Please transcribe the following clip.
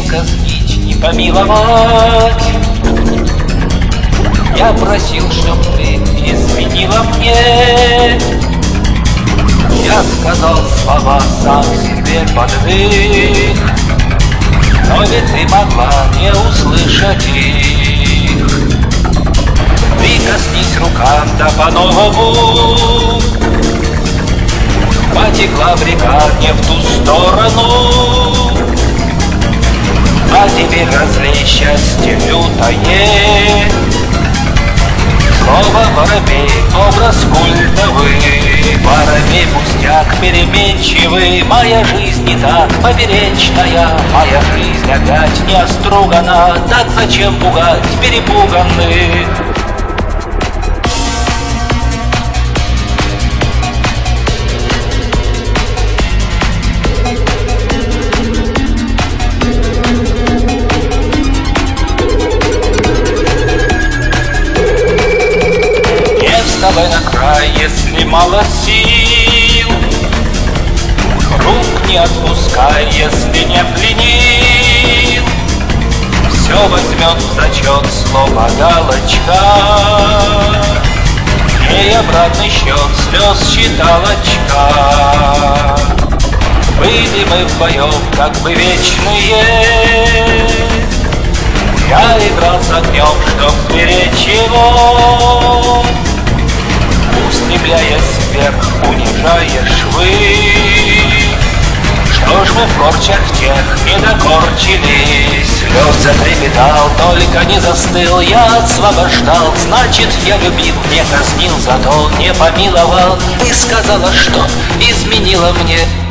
казнить, не помиловать. Я просил, чтоб ты изменила мне. Я сказал слова, сам себе подвых, но ведь ты могла не услышать их. Прикоснись рукам, да по-новому потекла в река не в ту сторону. А теперь разлей счастье лютое, слово воробей, образ культовый. Воробей пустяк переменчивый, моя жизнь не так поперечная, моя жизнь опять не остругана. Так зачем пугать перепуганных? Вставай на край, если мало сил, рук не отпускай, если не пленил. Все возьмет в зачет слово галочка, и обратный счет слез считалочка. Были мы вдвоем как бы вечные, я играл с огнем, чтоб беречь его. Устремляясь вверх, унижая швы, что ж мы в корчах тех не докорчились? Лед затрепетал, только не застыл, я освобождал. Значит, я любил, не казнил, зато не помиловал. Ты сказала, что изменила мне.